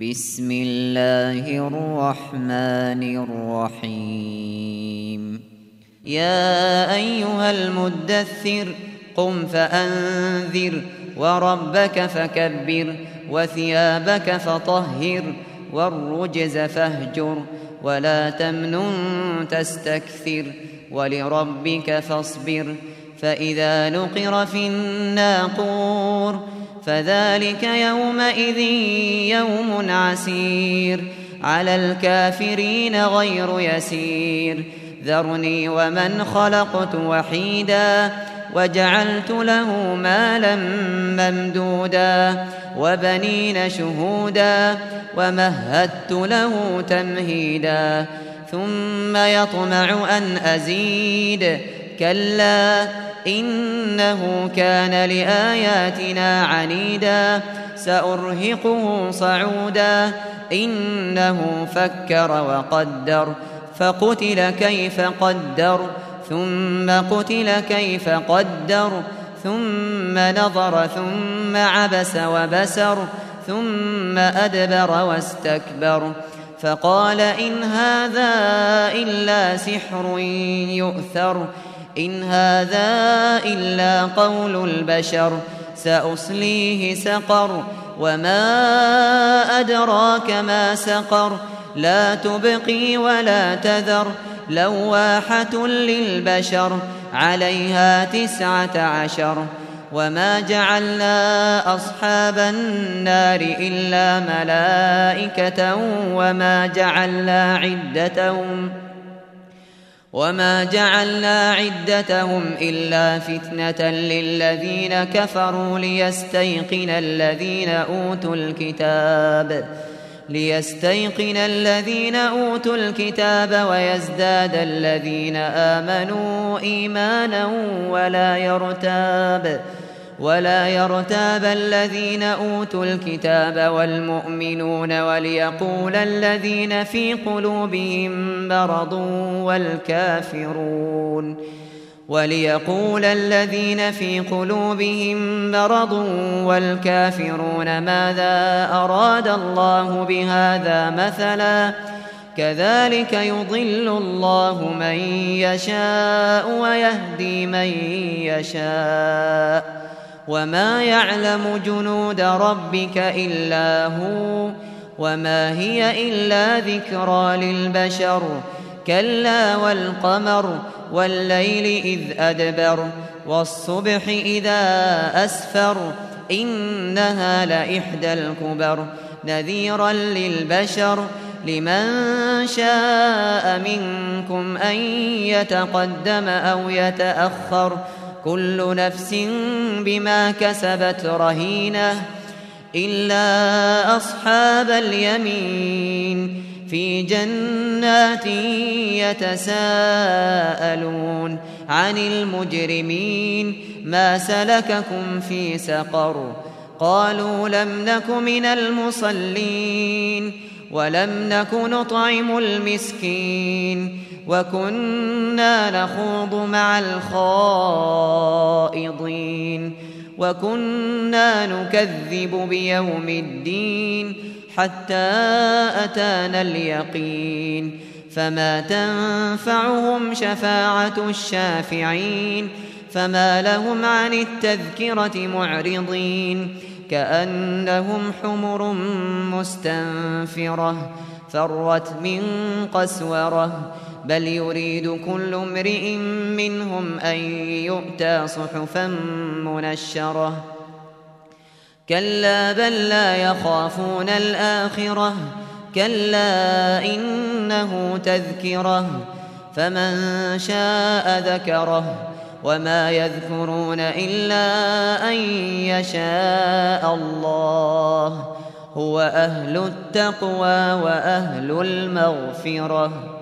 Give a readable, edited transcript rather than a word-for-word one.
بسم الله الرحمن الرحيم يا أيها المدثر قم فأنذر وربك فكبر وثيابك فطهر والرجز فاهجر ولا تمنن تستكثر ولربك فاصبر فإذا نقر في الناقور فذلك يومئذ يوم عسير على الكافرين غير يسير ذرني ومن خلقت وحيدا وجعلت له مالا ممدودا وبنين شهودا ومهدت له تمهيدا ثم يطمع أن أزيد كلا إنه كان لآياتنا عنيدا سأرهقه صعودا إنه فكر وقدر فقتل كيف قدر ثم قتل كيف قدر ثم نظر ثم عبس وبسر ثم أدبر واستكبر فقال إن هذا إلا سحر يؤثر إن هذا إلا قول البشر سأصليه سقر وما أدراك ما سقر لا تبقي ولا تذر لواحة للبشر عليها 19 وما جعلنا أصحاب النار إلا ملائكة وما جعلنا عدتهم إلا فتنة للذين كفروا ليستيقن الذين أوتوا الكتاب ويزداد الذين آمنوا إيمانا ولا يرتاب الذين أوتوا الكتاب والمؤمنون وليقول الذين في قلوبهم مرض والكافرون ماذا أراد الله بهذا مثلا كذلك يضل الله من يشاء ويهدي من يشاء وما يعلم جنود ربك إلا هو وما هي إلا ذكرى للبشر كلا والقمر والليل إذ أدبر والصبح إذا أسفر إنها لإحدى الكبر نذيرا للبشر لمن شاء منكم أن يتقدم أو يتأخر كل نفس بما كسبت رهينة إلا أصحاب اليمين في جنات يتساءلون عن المجرمين ما سلككم في سقر قالوا لم نك من المصلين ولم نك نطعم المسكين وكنا نخوض مع الخائضين وكنا نكذب بيوم الدين حتى أتانا اليقين فما تنفعهم شفاعة الشافعين فما لهم عن التذكرة معرضين كأنهم حمر مستنفرة فرت من قسورة بل يريد كل امرئ منهم أن يؤتى صحفا منشرة كلا بل لا يخافون الآخرة كلا إنه تذكرة فمن شاء ذكره وما يذكرون إلا أن يشاء الله هو أهل التقوى وأهل المغفرة